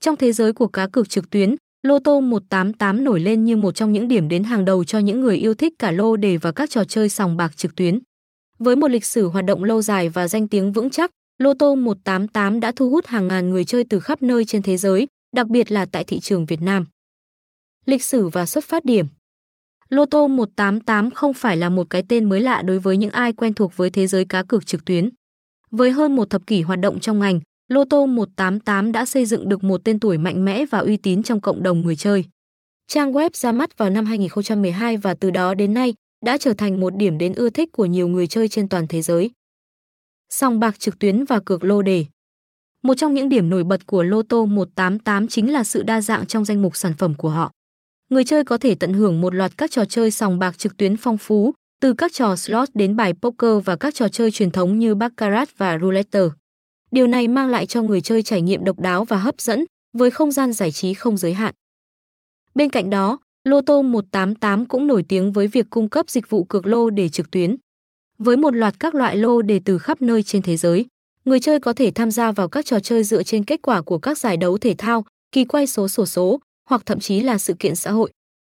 Trong thế giới của cá cược trực tuyến, Lotto 188 nổi lên như một trong những điểm đến hàng đầu cho những người yêu thích cả lô đề và các trò chơi sòng bạc trực tuyến. Với một lịch sử hoạt động lâu dài và danh tiếng vững chắc, Lotto 188 đã thu hút hàng ngàn người chơi từ khắp nơi trên thế giới, đặc biệt là tại thị trường Việt Nam. Lịch sử và xuất phát điểm. Lotto 188 không phải là một cái tên mới lạ đối với những ai quen thuộc với thế giới cá cược trực tuyến. Với hơn một thập kỷ hoạt động trong ngành, Lotto 188 đã xây dựng được một tên tuổi mạnh mẽ và uy tín trong cộng đồng người chơi. Trang web ra mắt vào năm 2012 và từ đó đến nay đã trở thành một điểm đến ưa thích của nhiều người chơi trên toàn thế giới. Sòng bạc trực tuyến và cược lô đề. Một trong những điểm nổi bật của Lotto 188 chính là sự đa dạng trong danh mục sản phẩm của họ. Người chơi có thể tận hưởng một loạt các trò chơi sòng bạc trực tuyến phong phú, từ các trò slot đến bài poker và các trò chơi truyền thống như baccarat và roulette. Điều này mang lại cho người chơi trải nghiệm độc đáo và hấp dẫn, với không gian giải trí không giới hạn. Bên cạnh đó, Lotto 188 cũng nổi tiếng với việc cung cấp dịch vụ cược lô đề trực tuyến. Với một loạt các loại lô đề từ khắp nơi trên thế giới, người chơi có thể tham gia vào các trò chơi dựa trên kết quả của các giải đấu thể thao, kỳ quay số xổ số, hoặc thậm chí là sự kiện xã hội.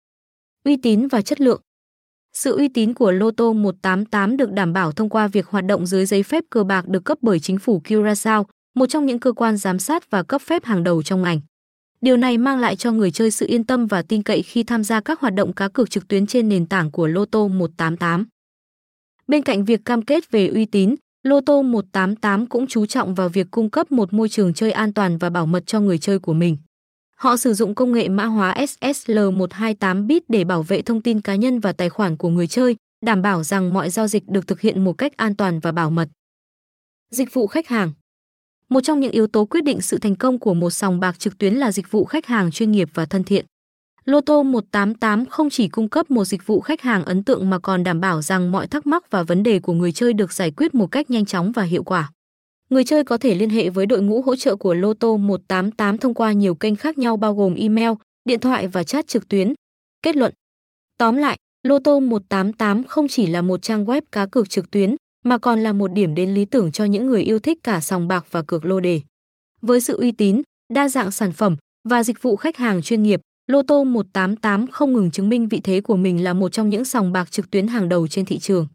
Uy tín và chất lượng. Sự uy tín của Lotto 188 được đảm bảo thông qua việc hoạt động dưới giấy phép cờ bạc được cấp bởi chính phủ Curaçao, một trong những cơ quan giám sát và cấp phép hàng đầu trong ngành. Điều này mang lại cho người chơi sự yên tâm và tin cậy khi tham gia các hoạt động cá cược trực tuyến trên nền tảng của Lotto 188. Bên cạnh việc cam kết về uy tín, Lotto 188 cũng chú trọng vào việc cung cấp một môi trường chơi an toàn và bảo mật cho người chơi của mình. Họ sử dụng công nghệ mã hóa SSL 128 bit để bảo vệ thông tin cá nhân và tài khoản của người chơi, đảm bảo rằng mọi giao dịch được thực hiện một cách an toàn và bảo mật. Dịch vụ khách hàng. Một trong những yếu tố quyết định sự thành công của một sòng bạc trực tuyến là dịch vụ khách hàng chuyên nghiệp và thân thiện. Lotto 188 không chỉ cung cấp một dịch vụ khách hàng ấn tượng mà còn đảm bảo rằng mọi thắc mắc và vấn đề của người chơi được giải quyết một cách nhanh chóng và hiệu quả. Người chơi có thể liên hệ với đội ngũ hỗ trợ của Lotto 188 thông qua nhiều kênh khác nhau bao gồm email, điện thoại và chat trực tuyến. Kết luận. Tóm lại, Lotto 188 không chỉ là một trang web cá cược trực tuyến, mà còn là một điểm đến lý tưởng cho những người yêu thích cả sòng bạc và cược lô đề. Với sự uy tín, đa dạng sản phẩm và dịch vụ khách hàng chuyên nghiệp, Lotto 188 không ngừng chứng minh vị thế của mình là một trong những sòng bạc trực tuyến hàng đầu trên thị trường.